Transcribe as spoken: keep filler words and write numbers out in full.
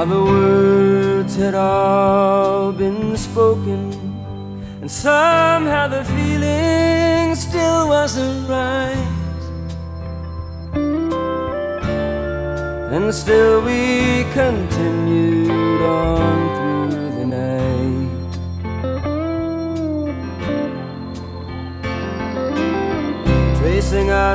How the words had all been spoken, and somehow the feeling still wasn't right. And still we continued on